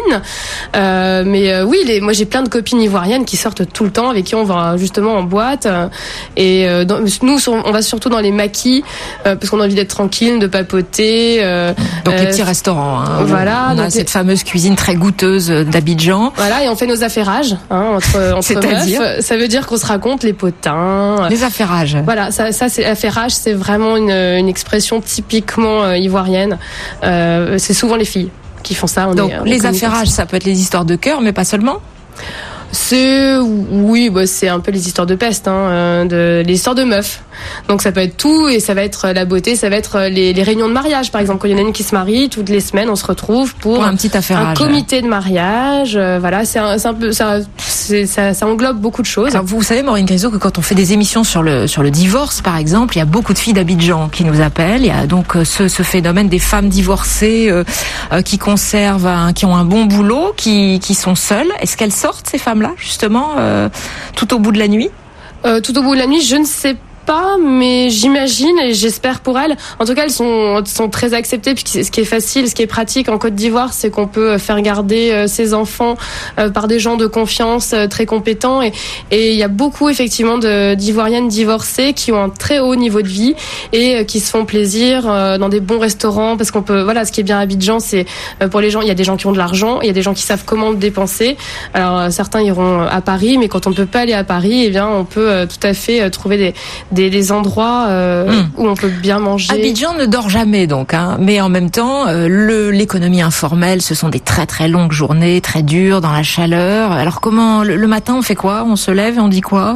oui, moi j'ai plein de copines ivoiriennes qui sortent tout le temps, avec qui on va justement en boîte, nous on va surtout dans les maquis parce qu'on a envie d'être tranquille, de papoter. Donc les petits restaurants. Voilà. On a cette fameuse cuisine très goûteuse d'Abidjan. Voilà, et on fait nos affairages entre C'est-à-dire meufs. Ça veut dire qu'on se raconte les potins. Les affairages. Voilà, ça c'est affairage, c'est vraiment une expression typiquement ivoirienne. C'est souvent les filles qui font ça. Donc les affairages, ça peut être les histoires de cœur, mais pas seulement. C'est un peu les histoires de peste, les histoires de meufs. Donc ça peut être tout, et ça va être la beauté, ça va être les réunions de mariage, par exemple. Quand il y en a une qui se marie, toutes les semaines on se retrouve pour un petit affairage, un comité de mariage. Voilà, c'est un peu ça englobe beaucoup de choses. Alors vous savez, Maureen Grisot, que quand on fait des émissions sur le divorce, par exemple, il y a beaucoup de filles d'Abidjan qui nous appellent. Il y a donc ce phénomène des femmes divorcées qui conservent, qui ont un bon boulot, qui sont seules. Est-ce qu'elles sortent, ces femmes-là, justement, tout au bout de la nuit? Tout au bout de la nuit, je ne sais pas, mais j'imagine et j'espère pour elles. En tout cas, elles sont très acceptées. Puis ce qui est facile, ce qui est pratique en Côte d'Ivoire, c'est qu'on peut faire garder ses enfants par des gens de confiance très compétents. Et il y a beaucoup effectivement d'Ivoiriennes divorcées qui ont un très haut niveau de vie et qui se font plaisir dans des bons restaurants, parce qu'on peut. Voilà, ce qui est bien à Abidjan, c'est pour les gens, il y a des gens qui ont de l'argent, il y a des gens qui savent comment le dépenser. Alors certains iront à Paris, mais quand on ne peut pas aller à Paris, eh bien on peut tout à fait trouver des endroits où on peut bien manger. Abidjan ne dort jamais donc, mais en même temps, l'économie informelle, ce sont des très très longues journées, très dures, dans la chaleur. Alors comment, le matin, on fait quoi? On se lève et on dit quoi?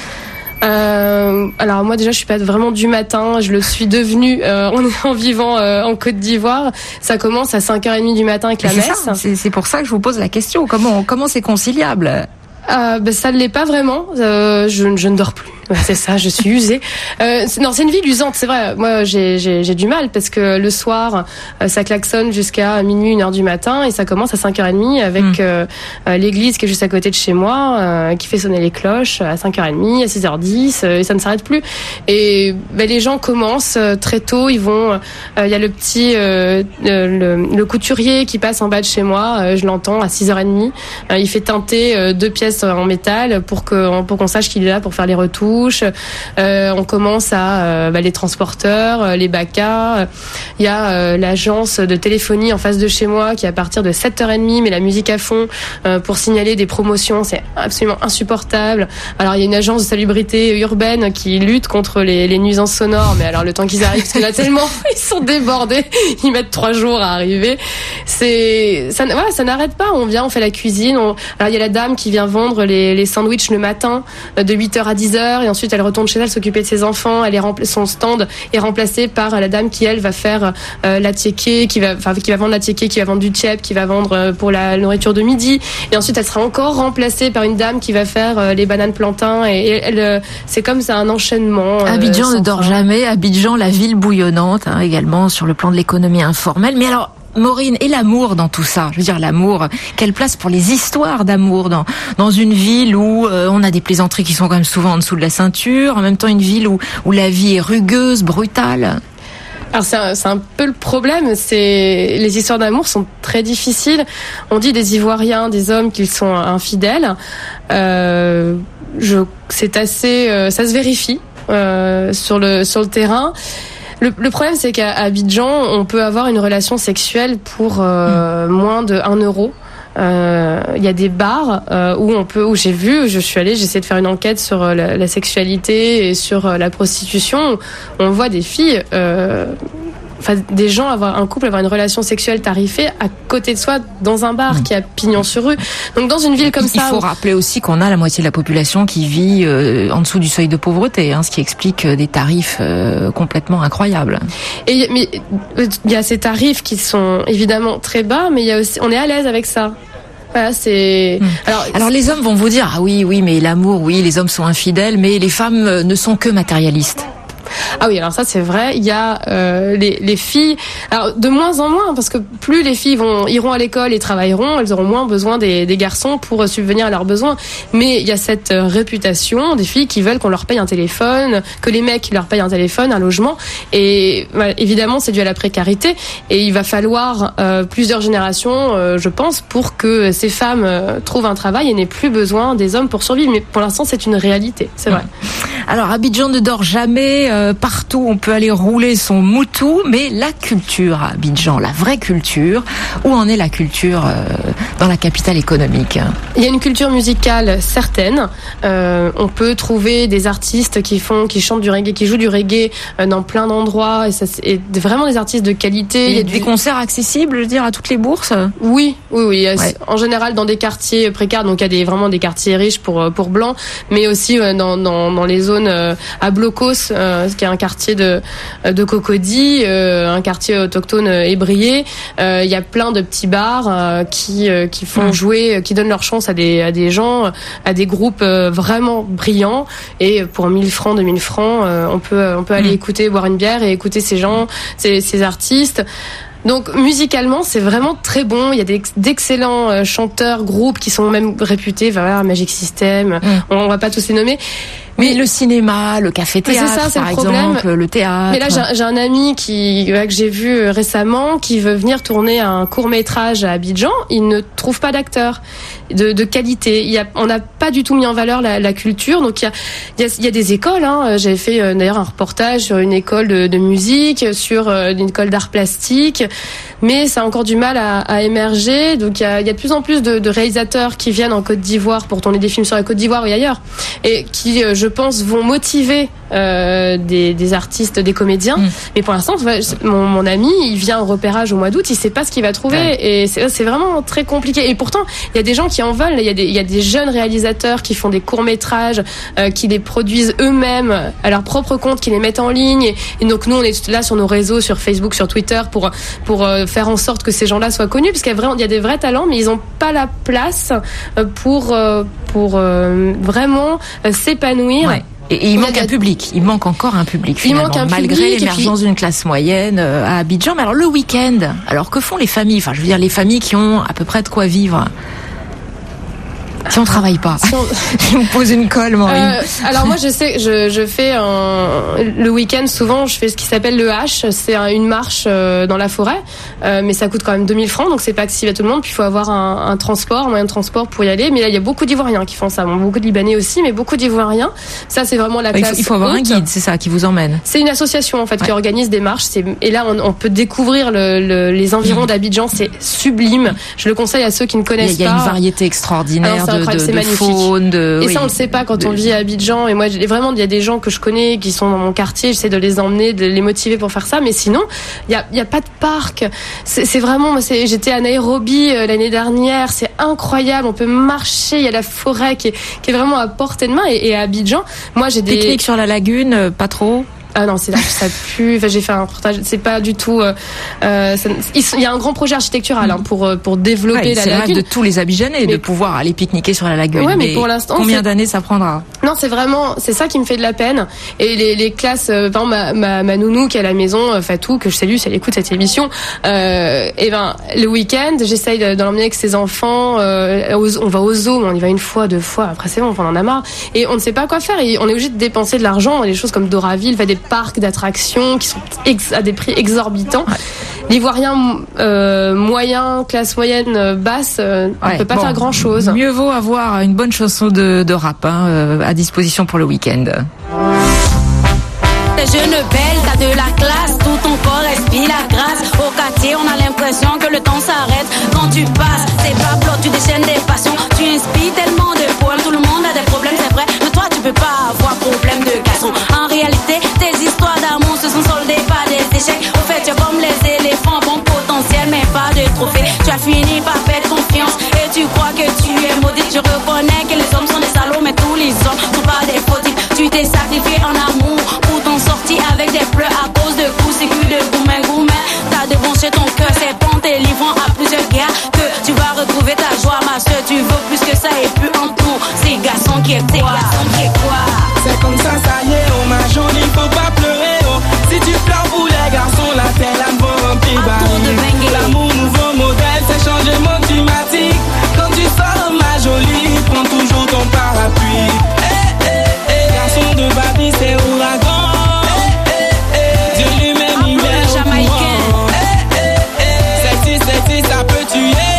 Alors moi déjà je suis pas vraiment du matin, je le suis devenue en vivant en Côte d'Ivoire. Ça commence à 5h30 du matin avec la messe. C'est pour ça que je vous pose la question. Comment c'est conciliable? Ça ne l'est pas vraiment. Je ne dors plus. Ouais, c'est ça, je suis usée. C'est une ville usante, c'est vrai. Moi, j'ai du mal parce que le soir, ça klaxonne jusqu'à minuit, 1h du matin, et ça commence à 5h30 avec l'église qui est juste à côté de chez moi, qui fait sonner les cloches à 5h30, à 6h10, et ça ne s'arrête plus. Et les gens commencent très tôt. Ils vont. Il y a le petit le couturier qui passe en bas de chez moi. Je l'entends à 6h30. Il fait teinter 2 pièces en métal pour qu'on sache qu'il est là pour faire les retours. On commence à les transporteurs, les bacas. Il y a l'agence de téléphonie en face de chez moi qui à partir de 7h30 met la musique à fond pour signaler des promotions. C'est absolument insupportable. Alors il y a une agence de salubrité urbaine qui lutte contre les nuisances sonores, mais alors le temps qu'ils arrivent, parce que là tellement ils sont débordés, ils mettent 3 jours à arriver. Ça n'arrête pas. On fait la cuisine. Alors il y a la dame qui vient vendre les sandwichs le matin de 8h à 10h. Et ensuite elle retourne chez elle s'occuper de ses enfants. Son stand est remplacé par la dame qui elle va faire la tiéké, qui va vendre la tiéké, qui va vendre du tchèp, qui va vendre pour la nourriture de midi. Et ensuite elle sera encore remplacée par une dame qui va faire les bananes plantains. Et elle, c'est comme ça un enchaînement. Abidjan ne dort jamais. Abidjan, la ville bouillonnante, également sur le plan de l'économie informelle. Mais alors, Maureen, et l'amour dans tout ça? Je veux dire, l'amour, quelle place pour les histoires d'amour dans une ville où on a des plaisanteries qui sont quand même souvent en dessous de la ceinture, en même temps une ville où la vie est rugueuse, brutale? Alors c'est un peu le problème, les histoires d'amour sont très difficiles. On dit des Ivoiriens, des hommes qu'ils sont infidèles. C'est assez, ça se vérifie sur le terrain. Le problème, c'est qu'à Abidjan, on peut avoir une relation sexuelle pour moins de 1 euro. Il y a des bars où je suis allée, j'ai essayé de faire une enquête sur la sexualité et sur la prostitution. On voit des filles des gens avoir une relation sexuelle tarifée à côté de soi dans un bar qui a pignon sur rue. Donc dans une ville comme ça, il faut rappeler aussi qu'on a la moitié de la population qui vit en dessous du seuil de pauvreté, ce qui explique des tarifs complètement incroyables. Mais il y a ces tarifs qui sont évidemment très bas, mais il y a aussi, on est à l'aise avec ça. Voilà, c'est. Alors les hommes vont vous dire oui, mais l'amour, oui, les hommes sont infidèles, mais les femmes ne sont que matérialistes. Ah oui, alors ça c'est vrai. Il y a les filles, alors de moins en moins, parce que plus les filles iront à l'école et travailleront, elles auront moins besoin des garçons pour subvenir à leurs besoins. Mais il y a cette réputation des filles qui veulent qu'on leur paye un téléphone, que les mecs leur payent un téléphone, un logement. Et évidemment, c'est dû à la précarité. Et il va falloir plusieurs générations, je pense, pour que ces femmes trouvent un travail et n'aient plus besoin des hommes pour survivre. Mais pour l'instant, c'est une réalité, c'est vrai. Alors Abidjan ne dort jamais. Partout, on peut aller rouler son moutou, mais la culture à Abidjan, la vraie culture, où en est la culture dans la capitale économique? Il y a une culture musicale certaine. On peut trouver des artistes qui chantent du reggae, qui jouent du reggae dans plein d'endroits, et vraiment des artistes de qualité. Il y a des concerts accessibles, je veux dire, à toutes les bourses? Oui. Ouais. En général, dans des quartiers précaires, donc il y a vraiment des quartiers riches pour blancs, mais aussi dans les zones à Blocos, qui est un quartier de Cocody, un quartier autochtone ébrié. Il y a plein de petits bars qui font jouer, qui donnent leur chance à des gens, à des groupes vraiment brillants. Et pour 1000 francs, 2000 francs, on peut aller écouter, boire une bière et écouter ces gens, ces artistes. Donc musicalement, c'est vraiment très bon. Il y a d'excellents chanteurs, groupes qui sont même réputés, Magic System. On va pas tous les nommer. Mais le cinéma, le café-théâtre, par exemple, le théâtre. Mais là, j'ai un ami que j'ai vu récemment qui veut venir tourner un court-métrage à Abidjan. Il ne trouve pas d'acteurs de qualité. On n'a pas du tout mis en valeur la culture. Donc il y a des écoles. J'avais fait d'ailleurs un reportage sur une école de musique, sur une école d'art plastique. Mais ça a encore du mal à émerger. Donc il y a de plus en plus de réalisateurs qui viennent en Côte d'Ivoire pour tourner des films sur la Côte d'Ivoire et ailleurs, et qui, je pense, vont motiver des artistes, des comédiens. Mais pour l'instant, mon ami, il vient au repérage au mois d'août, il sait pas ce qu'il va trouver, et c'est vraiment très compliqué. Et pourtant, il y a des gens qui en veulent. Il y a des jeunes réalisateurs qui font des courts-métrages, qui les produisent eux-mêmes à leur propre compte, qui les mettent en ligne. Et donc nous, on est là sur nos réseaux, sur Facebook, sur Twitter, pour faire en sorte que ces gens-là soient connus, parce qu'il y a des vrais talents, mais ils n'ont pas la place pour vraiment s'épanouir. Ouais. Et il manque un public. Il manque encore un public, finalement, malgré l'émergence d'une classe moyenne à Abidjan. Mais alors le week-end, alors que font les familles? Enfin, je veux dire, les familles qui ont à peu près de quoi vivre. Si on travaille pas, je vous pose une colle, Maureen. Alors moi, je sais, je fais le week-end, souvent, je fais ce qui s'appelle le H. C'est une marche dans la forêt, mais ça coûte quand même 2000 francs, donc c'est pas accessible à tout le monde. Puis il faut avoir un moyen de transport pour y aller. Mais là, il y a beaucoup d'Ivoiriens qui font ça. Bon, beaucoup de Libanais aussi, mais beaucoup d'Ivoiriens. Ça, c'est vraiment la classe. Il faut avoir un guide, c'est ça, qui vous emmène. C'est une association en fait qui organise des marches. Et là, on peut découvrir les environs d'Abidjan. C'est sublime. Je le conseille à ceux qui ne connaissent pas. Il y a une variété extraordinaire. C'est magnifique. Faune, et ça, on le sait pas quand on vit à Abidjan. Et moi, vraiment, il y a des gens que je connais qui sont dans mon quartier. J'essaie de les emmener, de les motiver pour faire ça. Mais sinon, il y a pas de parc. C'est vraiment, j'étais à Nairobi l'année dernière. C'est incroyable. On peut marcher. Il y a la forêt qui est vraiment à portée de main. Et à Abidjan, moi, j'ai des pique-niques sur la lagune, pas trop. Ah non, c'est là que ça pue. Enfin, j'ai fait un reportage. C'est pas du tout. Il y a un grand projet architectural pour développer la lagune. C'est le rêve de tous les Abidjanais de pouvoir aller pique-niquer sur la lagune. Ouais, mais pour l'instant, combien d'années ça prendra? Non, c'est ça qui me fait de la peine. Et les classes, par exemple, ma nounou qui est à la maison, Fatou, que je salue si elle écoute cette émission, le week-end, j'essaye de l'emmener avec ses enfants. On va au zoo, mais on y va une fois, 2 fois. Après, c'est bon, on en a marre. Et on ne sait pas quoi faire. Et on est obligé de dépenser de l'argent dans des choses comme Doraville, des parcs d'attractions qui sont à des prix exorbitants. L'Ivoirien moyen, classe moyenne basse, on peut pas faire grand chose. Mieux vaut avoir une bonne chanson de rap à disposition pour le week-end. Je ne belle, t'as de la classe, tout ton corps respire la grâce. Au quartier, on a l'impression que le temps s'arrête quand tu passes. C'est pas plot, tu déchaînes des passions, tu inspires tellement de poèmes. Tout le monde a des problèmes, c'est vrai, mais toi tu peux pas avoir problème de garçon. En réalité, tes histoires d'amour se sont soldées par des échecs. Au fait, tu es comme retrouver ta joie. Ma soeur, tu veux plus que ça et plus en tout. C'est garçon qui est quoi? C'est comme ça y est, oh ma jolie, faut pas pleurer, oh. Si tu pleures pour les garçons, la terre, l'amour rempli baril. L'amour, nouveau modèle, c'est changement climatique. Quand tu sors, ma jolie, prends toujours ton parapluie. Garçon de Babi, c'est ouragan. Dieu lui-même, il est Jamaïcain. Sexy, ça peut tuer.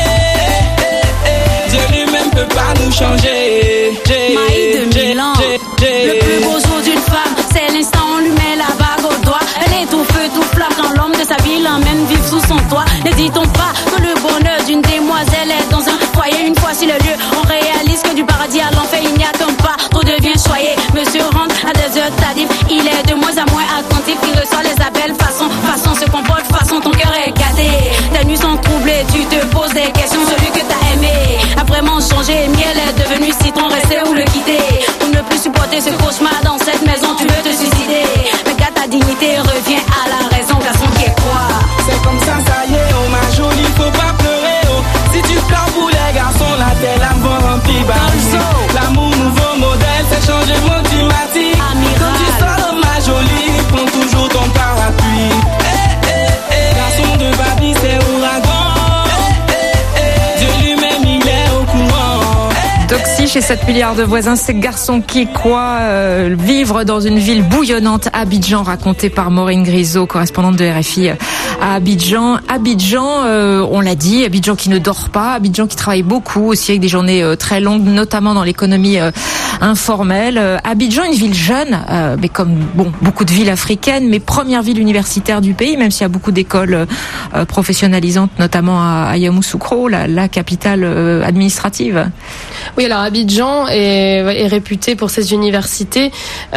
Dieu lui-même peut pas nous changer. Maï de Milan. Le plus beau jour d'une femme, c'est l'instant où on lui met la bague au doigt. Elle est tout feu, tout flamme quand l'homme de sa vie l'emmène vivre sous son toit. Ne dit-on pas que le bonheur d'une demoiselle est dans un foyer? Une fois sur le lieu, on réalise que du paradis à l'enfer il n'y a qu'un pas. Tout devient choyé, monsieur rentre à des heures tardives. Il est de moins en moins attentif, il reçoit les appels façon se comporte, façon ton cœur est gâté. Tes nuits sont troublées, tu te poses des questions. Celui que t'as aimé a vraiment changé. Miel est devenu citron, rester ou le quitter. Pour ne plus supporter ce cauchemar dans cette maison, tu veux te suicider. Mais garde ta dignité, reviens à la raison, garçon qui est quoi? C'est comme ça y est, oh ma jolie, faut pas pleurer, oh. Si tu pleures pour les garçons, la terre, l'amour rempli baril. L'amour, nouveau modèle, c'est changement climatique. Quand tu sors, ma jolie, prends toujours ton parapluie. Garçon de Babi, c'est ouragan. Dieu lui-même, il est au courant. Doxy chez 7 milliards de voisins, c'est garçon qui est quoi? Vivre dans une ville bouillonnante, Abidjan, raconté par Maureen Grisot, correspondante de RFI à Abidjan. On l'a dit, Abidjan qui ne dort pas, Abidjan qui travaille beaucoup aussi avec des journées très longues, notamment dans l'économie informelle. Abidjan, une ville jeune, mais comme beaucoup de villes africaines, mais première ville universitaire du pays, même s'il y a beaucoup d'écoles professionnalisantes, notamment à Yamoussoukro, la capitale administrative. Oui, alors Abidjan est réputé pour ses universités,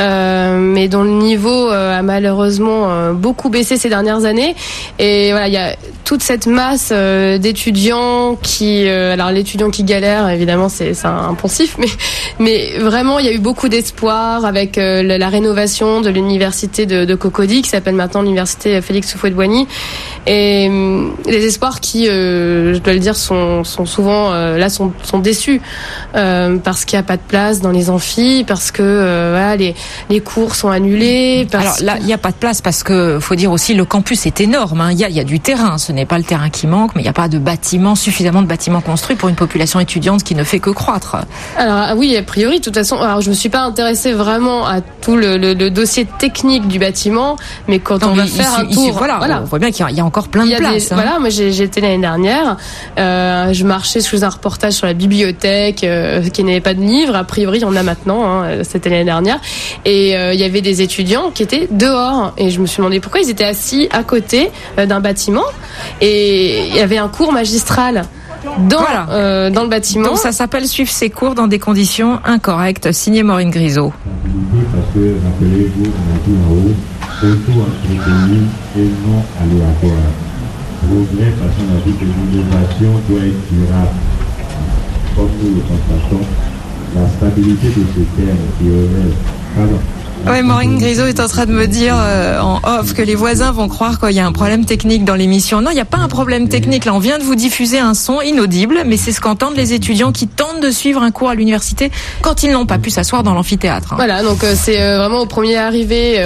mais dont le niveau a malheureusement beaucoup baissé ces dernières années. Et voilà, il y a toute cette masse d'étudiants qui, alors l'étudiant qui galère, évidemment, c'est un poncif, mais vraiment, il y a eu beaucoup d'espoir avec la rénovation de l'université de Cocody, qui s'appelle maintenant l'université Félix Houphouët-Boigny. Et les espoirs qui, je dois le dire, sont souvent sont déçus parce qu'il n'y a pas de place dans les amphis, parce que voilà, les cours sont annulés. Alors là, il n'y a pas de place parce que faut dire aussi le campus est énorme. Il y a du terrain. Ce n'est pas le terrain qui manque, mais il n'y a pas de suffisamment de bâtiments construits pour une population étudiante qui ne fait que croître. Alors oui, a priori, de toute façon, alors je me suis pas intéressée vraiment à tout le dossier technique du bâtiment, mais quand on va faire un tour, voilà, on voit bien qu'il y a encore plein de places. Voilà, moi j'ai été l'année dernière, je marchais sous un reportage sur la bibliothèque qui n'avait pas de livres. A priori, il y en a maintenant. C'était l'année dernière, et il y avait des étudiants qui étaient dehors, et je me suis demandé pourquoi ils étaient assis à côté d'un bâtiment, et il y avait un cours magistral dans le bâtiment. Donc ça s'appelle suivre ses cours dans des conditions incorrectes. Signé Maureen Grisot. Parce que, rappelez-vous, on a dit en haut, auto-entretenu et non aléatoire. Progrès, façon on a dit que l'innovation doit être durable. Comme nous le constatons, la stabilité de ce terme qui relève. Ouais, Maureen Grisot est en train de me dire en off que les voisins vont croire qu'il y a un problème technique dans l'émission. Non, il n'y a pas un problème technique. Là, on vient de vous diffuser un son inaudible, mais c'est ce qu'entendent les étudiants qui tentent de suivre un cours à l'université quand ils n'ont pas pu s'asseoir dans l'amphithéâtre. Voilà, donc c'est vraiment aux premiers arrivés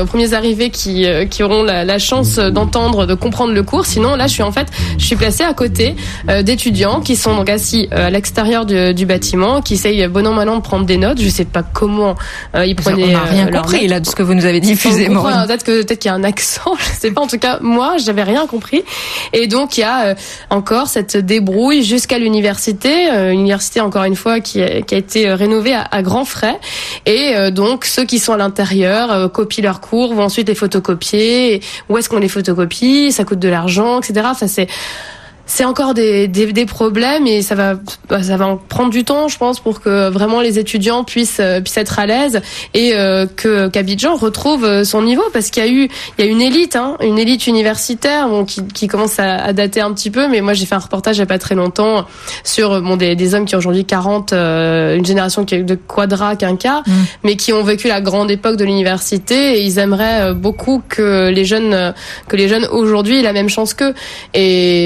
qui auront la chance d'entendre, de comprendre le cours. Sinon, là, je suis placée à côté d'étudiants qui sont donc assis à l'extérieur du bâtiment, qui essayent bon an mal an de prendre des notes. Je sais pas comment ils prenaient. On n'a rien compris là de ce que vous nous avez diffusé, Maureen. Peut-être qu'il y a un accent, je sais pas. En tout cas, moi, j'avais rien compris. Et donc, il y a encore cette débrouille jusqu'à l'université. Université, encore une fois, qui a été rénovée à grands frais. Et donc, ceux qui sont à l'intérieur copient leurs cours, vont ensuite les photocopier. Où est-ce qu'on les photocopie? Ça coûte de l'argent, etc. Enfin, c'est encore des problèmes, et ça va en prendre du temps, je pense, pour que vraiment les étudiants puissent être à l'aise, et qu'Abidjan retrouve son niveau, parce qu'il y a une élite universitaire, qui commence à dater un petit peu. Mais moi, j'ai fait un reportage il y a pas très longtemps sur des hommes qui ont aujourd'hui 40, une génération qui est de Quadra, Quinca, mais qui ont vécu la grande époque de l'université, et ils aimeraient beaucoup que les jeunes aujourd'hui aient la même chance qu'eux. Et il y a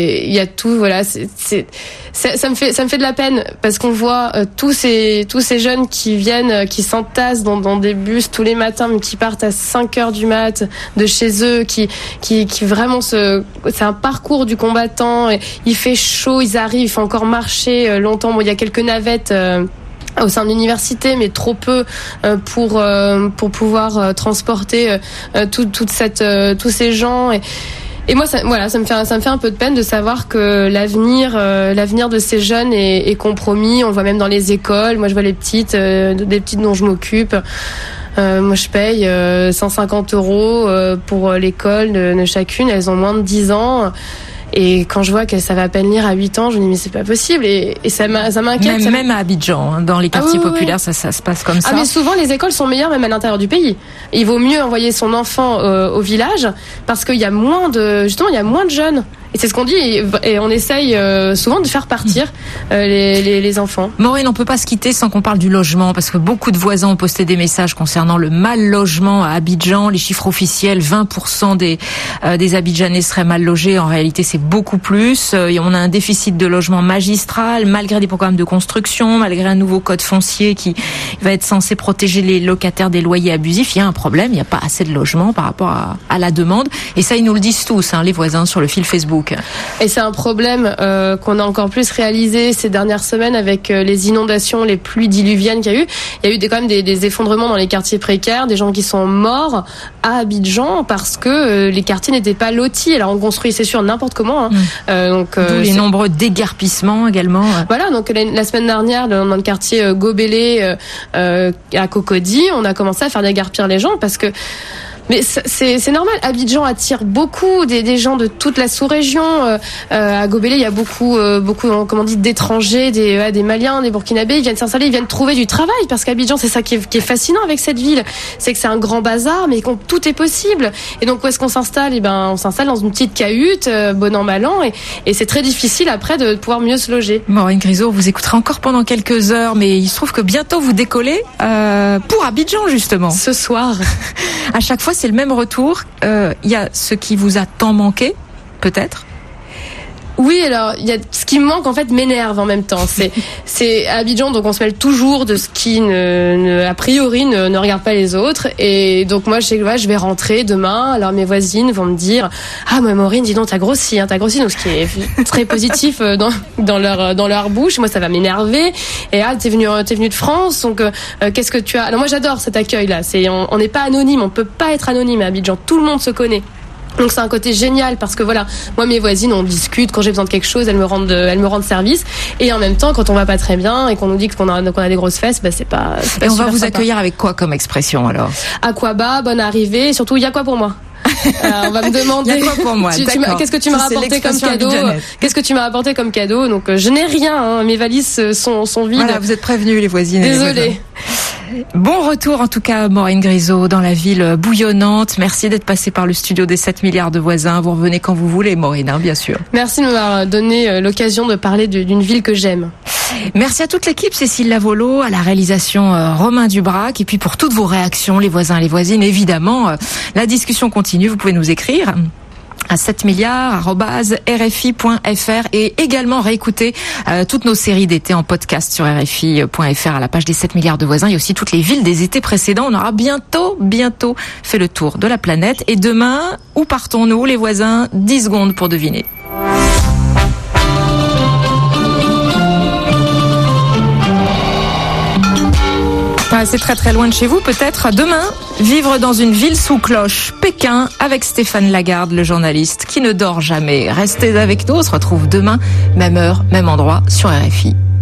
a tout, voilà, ça me fait de la peine parce qu'on voit tous ces jeunes qui viennent, qui s'entassent dans des bus tous les matins, mais qui partent à 5h du mat de chez eux, qui vraiment c'est un parcours du combattant. Et il fait chaud, ils arrivent, il faut encore marcher longtemps. Bon, il y a quelques navettes au sein de l'université, mais trop peu pour pouvoir transporter tous ces gens. Et moi, ça me fait un peu de peine de savoir que l'avenir de ces jeunes est compromis. On le voit même dans les écoles. Moi, je vois des petites dont je m'occupe. Moi, je paye 150 € pour l'école de chacune. Elles ont moins de 10 ans. Et quand je vois qu'elles savent à peine lire à 8 ans, je me dis mais c'est pas possible. Et ça m'inquiète. Même à Abidjan, hein, dans les quartiers populaires, ça se passe comme ça. Ah mais souvent les écoles sont meilleures même à l'intérieur du pays. Il vaut mieux envoyer son enfant au village parce qu'il y a moins de jeunes. Et c'est ce qu'on dit et on essaye souvent de faire partir les enfants. Maureen, on peut pas se quitter sans qu'on parle du logement parce que beaucoup de voisins ont posté des messages concernant le mal logement à Abidjan. Les chiffres officiels, 20% des Abidjanais seraient mal logés. En réalité, c'est beaucoup plus. Et on a un déficit de logement magistral malgré des programmes de construction, malgré un nouveau code foncier qui va être censé protéger les locataires des loyers abusifs. Il y a un problème, il n'y a pas assez de logements par rapport à la demande. Et ça, ils nous le disent tous, hein, les voisins sur le fil Facebook. Et c'est un problème qu'on a encore plus réalisé ces dernières semaines avec les inondations, les pluies diluviennes qu'il y a eu. Il y a eu quand même des effondrements dans les quartiers précaires, des gens qui sont morts à Abidjan parce que les quartiers n'étaient pas lotis. Alors on construit, c'est sûr, n'importe comment. Hein. D'où les nombreux déguerpissements également. Voilà, donc la semaine dernière, dans le quartier Gobelé à Cocody, on a commencé à faire déguerpir les gens parce que mais c'est normal. Abidjan attire beaucoup des gens de toute la sous-région. À Gobelé, il y a beaucoup, comment on dit, d'étrangers, des Maliens, des Burkinabés. Ils viennent s'installer, ils viennent trouver du travail parce qu'Abidjan, c'est ça qui est fascinant avec cette ville, c'est que c'est un grand bazar, mais tout est possible. Et donc où est-ce qu'on s'installe ? Eh ben, on s'installe dans une petite cahute, bon an mal an, et c'est très difficile après de pouvoir mieux se loger. Maureen Grisot, vous écouterez encore pendant quelques heures, mais il se trouve que bientôt vous décollez pour Abidjan justement. Ce soir. À chaque fois, c'est le même retour. Il y a ce qui vous a tant manqué, peut-être. Oui, alors il y a ce qui me manque en fait m'énerve en même temps. C'est à Abidjan, donc on se mêle toujours de ce qui a priori ne regarde pas les autres. Et donc moi je vais rentrer demain. Alors mes voisines vont me dire moi Maureen, dis donc t'as grossi. Donc ce qui est très positif dans leur bouche. Moi ça va m'énerver. Et t'es venu de France, donc qu'est-ce que tu as ? Alors moi j'adore cet accueil là. On n'est pas anonyme, on peut pas être anonyme à Abidjan. Tout le monde se connaît. Donc c'est un côté génial parce que voilà, moi mes voisines on discute quand j'ai besoin de quelque chose, elles me rendent service et en même temps quand on va pas très bien et qu'on nous dit qu'on a des grosses fesses, c'est pas. Et on va vous accueillir avec quoi comme expression alors ? Aquaba, bonne arrivée, et surtout il y a quoi pour moi ? On va me demander. Il y a quoi pour moi ? Qu'est-ce que tu m'as rapporté comme cadeau ? Qu'est-ce que tu m'as apporté comme cadeau ? Donc je n'ai rien, hein, mes valises sont vides. Voilà, vous êtes prévenus les voisines. Désolée. Bon retour en tout cas Maureen Grisot dans la ville bouillonnante. Merci d'être passée par le studio des 7 milliards de voisins. Vous revenez quand vous voulez Maureen, bien sûr. Merci de m'avoir donné l'occasion de parler d'une ville que j'aime. Merci à toute l'équipe, Cécile Lavolo, à la réalisation Romain Dubrac, et puis pour toutes vos réactions, les voisins, les voisines, évidemment, la discussion continue, vous pouvez nous écrire à 7milliards@rfi.fr et également réécouter toutes nos séries d'été en podcast sur rfi.fr à la page des 7 milliards de voisins. Il y a aussi toutes les villes des étés précédents. On aura bientôt fait le tour de la planète. Et demain, où partons-nous, les voisins ? 10 secondes pour deviner. C'est très très loin de chez vous, peut-être. Demain, vivre dans une ville sous cloche, Pékin, avec Stéphane Lagarde, le journaliste qui ne dort jamais. Restez avec nous, on se retrouve demain, même heure, même endroit, sur RFI.